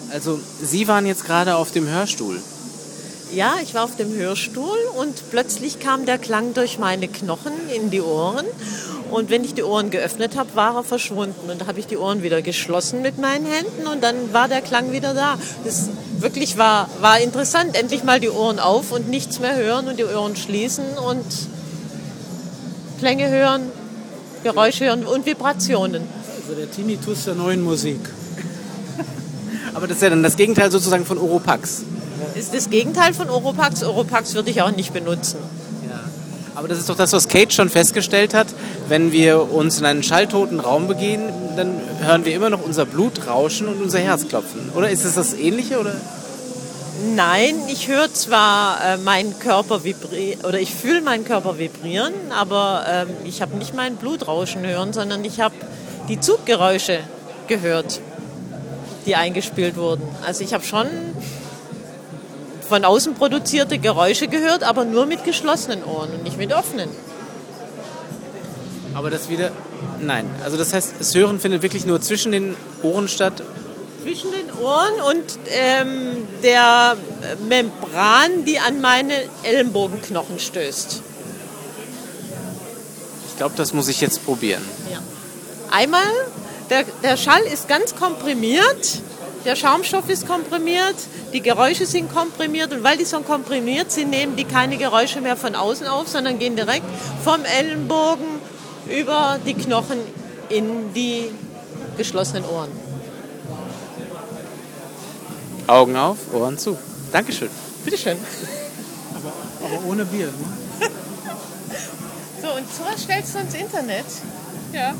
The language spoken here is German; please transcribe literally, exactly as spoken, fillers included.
Also Sie waren jetzt gerade auf dem Hörstuhl. Ja, ich war auf dem Hörstuhl und plötzlich kam der Klang durch meine Knochen in die Ohren. Und wenn ich die Ohren geöffnet habe, war er verschwunden. Und da habe ich die Ohren wieder geschlossen mit meinen Händen und dann war der Klang wieder da. Das wirklich war, war interessant. Endlich mal die Ohren auf und nichts mehr hören und die Ohren schließen und Klänge hören, Geräusche hören und Vibrationen. Also der Tinnitus der neuen Musik. Aber das ist ja dann das Gegenteil sozusagen von Oropax. Das ist das Gegenteil von Oropax. Oropax würde ich auch nicht benutzen. Ja. Aber das ist doch das, was Kate schon festgestellt hat. Wenn wir uns in einen schalltoten Raum begeben, dann hören wir immer noch unser Blut rauschen und unser Herz klopfen. Oder ist es das Ähnliche? Oder? Nein, ich höre zwar äh, meinen Körper vibrieren, oder ich fühle meinen Körper vibrieren, aber ähm, ich habe nicht mein Blutrauschen hören, sondern ich habe die Zuggeräusche gehört, die eingespielt wurden. Also ich habe schon von außen produzierte Geräusche gehört, aber nur mit geschlossenen Ohren und nicht mit offenen. Aber das wieder... Nein, also das heißt, das Hören findet wirklich nur zwischen den Ohren statt. Zwischen den Ohren und ähm, der Membran, die an meine Ellenbogenknochen stößt. Ich glaube, das muss ich jetzt probieren. Ja. Einmal, der, der Schall ist ganz komprimiert, der Schaumstoff ist komprimiert, die Geräusche sind komprimiert und weil die so komprimiert sind, nehmen die keine Geräusche mehr von außen auf, sondern gehen direkt vom Ellenbogen über die Knochen in die geschlossenen Ohren. Augen auf, Ohren zu. Dankeschön. Bitteschön. Aber, aber ohne Bier, ne? So, und sowas stellst du ins Internet? Ja.